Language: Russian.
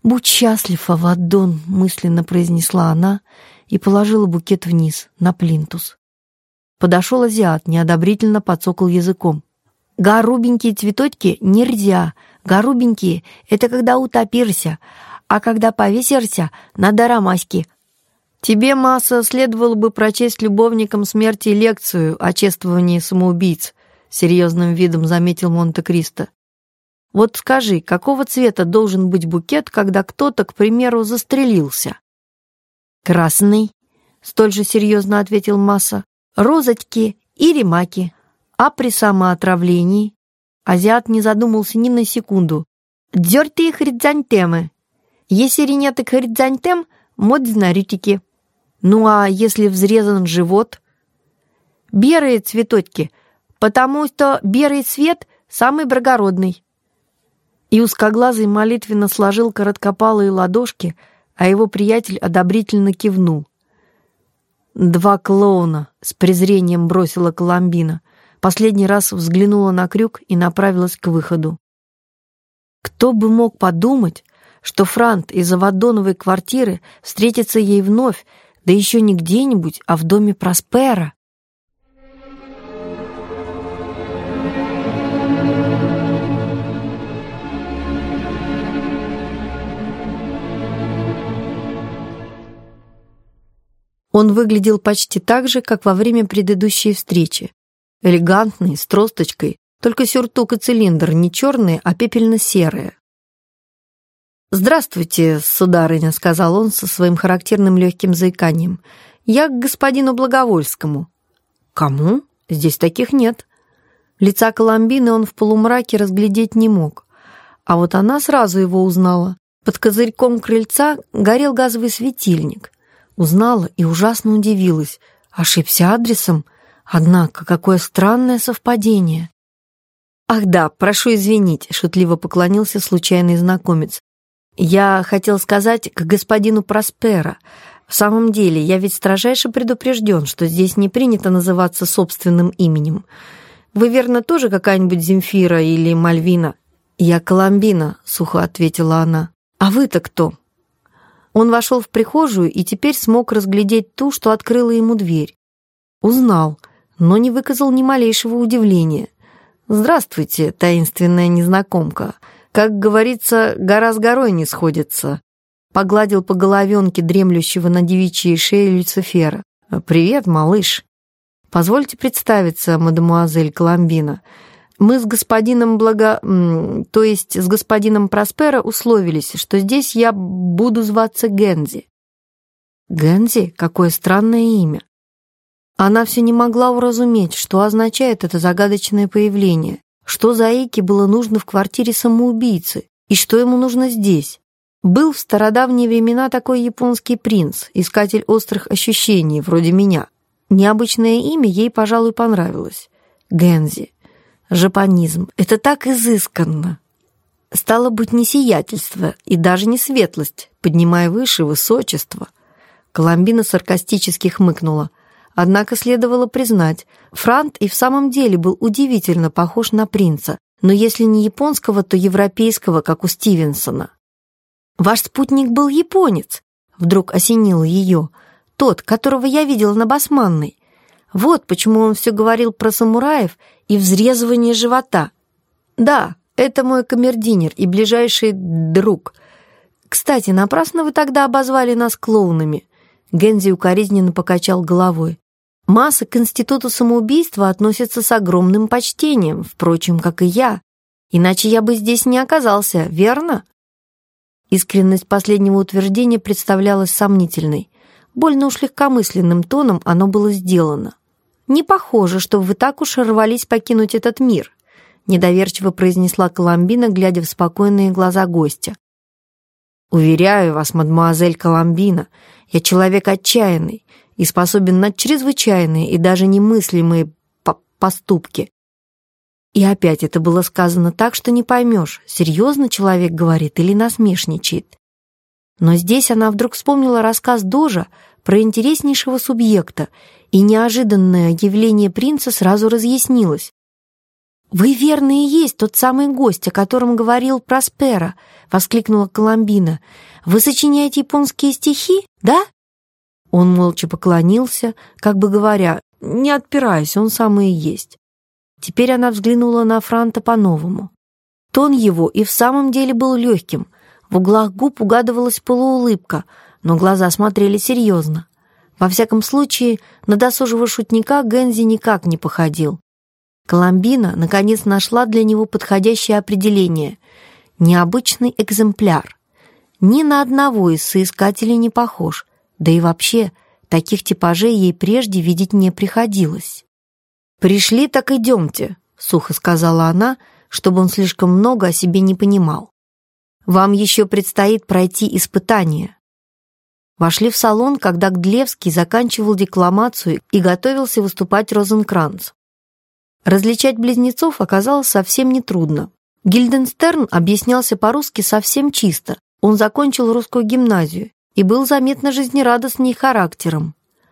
«Будь счастлив, Авадон», — мысленно произнесла она и положила букет вниз, на плинтус. Подошел азиат, неодобрительно подсокал языком. «Горубенькие цветочки нельзя. Горубенькие — это когда утопишься, а когда повесишься, надо ромаськи». «Тебе, Масса, следовало бы прочесть любовникам смерти лекцию о чествовании самоубийц», — серьезным видом заметил Монте-Кристо. «Вот скажи, какого цвета должен быть букет, когда кто-то, к примеру, застрелился?» «Красный», — столь же серьезно ответил Масса. «Розочки и ремаки. А при самоотравлении?» Азиат не задумался ни на секунду. «Дзёртые хризантемы. Если нет хризантем, модзнарютики. Ну а если взрезан живот?» «Берые цветочки, потому что берый цвет самый благородный». И узкоглазый молитвенно сложил короткопалые ладошки, а его приятель одобрительно кивнул. «Два клоуна», — с презрением бросила Коломбина. Последний раз взглянула на крюк и направилась к выходу. Кто бы мог подумать, что Франт из Авадоновой квартиры встретится ей вновь, да еще не где-нибудь, а в доме Проспера. Он выглядел почти так же, как во время предыдущей встречи. Элегантный, с тросточкой, только сюртук и цилиндр не черные, а пепельно-серые. «Здравствуйте, сударыня», — сказал он со своим характерным легким заиканием. «Я к господину Благовольскому». «Кому? Здесь таких нет». Лица Коломбины он в полумраке разглядеть не мог. А вот она сразу его узнала. Под козырьком крыльца горел газовый светильник. Узнала и ужасно удивилась. Ошибся адресом? Однако, какое странное совпадение. «Ах да, прошу извинить», — шутливо поклонился случайный знакомец. «Я хотел сказать к господину Проспера. В самом деле, я ведь строжайше предупрежден, что здесь не принято называться собственным именем. Вы, верно, тоже какая-нибудь Земфира или Мальвина?» «Я Коломбина», — сухо ответила она. «А вы-то кто?» Он вошел в прихожую и теперь смог разглядеть ту, что открыла ему дверь. Узнал, но не выказал ни малейшего удивления. «Здравствуйте, таинственная незнакомка. Как говорится, гора с горой не сходится». Погладил по головенке дремлющего на девичьей шее Люцифера. «Привет, малыш. Позвольте представиться, мадемуазель Коломбина. Мы с господином то есть с господином Проспера условились, что здесь я буду зваться Гензи». «Гензи? Какое странное имя». Она все не могла уразуметь, что означает это загадочное появление, что за Эйке было нужно в квартире самоубийцы и что ему нужно здесь. Был в стародавние времена такой японский принц, искатель острых ощущений, вроде меня. Необычное имя ей, пожалуй, понравилось. Гензи. Жапонизм. Это так изысканно. Стало быть, не сиятельство и даже не светлость, поднимая выше высочество. Коломбина саркастически хмыкнула. Однако следовало признать, Франт и в самом деле был удивительно похож на принца, но если не японского, то европейского, как у Стивенсона. «Ваш спутник был японец», — вдруг осенило ее, «тот, которого я видела на Басманной. Вот почему он все говорил про самураев и взрезывание живота. Да, это мой камердинер и ближайший друг. Кстати, напрасно вы тогда обозвали нас клоунами». Гензи укоризненно покачал головой. «Масса к институту самоубийства относится с огромным почтением, впрочем, как и я. Иначе я бы здесь не оказался, верно?» Искренность последнего утверждения представлялась сомнительной. Больно уж легкомысленным тоном оно было сделано. «Не похоже, что вы так уж рвались покинуть этот мир», недоверчиво произнесла Коломбина, глядя в спокойные глаза гостя. «Уверяю вас, мадемуазель Коломбина, я человек отчаянный и способен на чрезвычайные и даже немыслимые поступки». И опять это было сказано так, что не поймешь, серьезно человек говорит или насмешничает. Но здесь она вдруг вспомнила рассказ Дожа про интереснейшего субъекта, и неожиданное явление принца сразу разъяснилось. «Вы верно и есть тот самый гость, о котором говорил Проспера», — воскликнула Коломбина. «Вы сочиняете японские стихи, да?» Он молча поклонился, как бы говоря: «Не отпирайся, он самый и есть». Теперь она взглянула на Франта по-новому. Тон его и в самом деле был легким. В углах губ угадывалась полуулыбка, но глаза смотрели серьезно. Во всяком случае, на досужего шутника Гензи никак не походил. Коломбина наконец нашла для него подходящее определение — необычный экземпляр. Ни на одного из соискателей не похож, да и вообще таких типажей ей прежде видеть не приходилось. «Пришли, так идемте», — сухо сказала она, чтобы он слишком много о себе не понимал. «Вам еще предстоит пройти испытание». Вошли в салон, когда Гдлевский заканчивал декламацию и готовился выступать Розенкранц. Различать близнецов оказалось совсем нетрудно. Гильденстерн объяснялся по-русски совсем чисто. Он закончил русскую гимназию и был заметно жизнерадостней характером.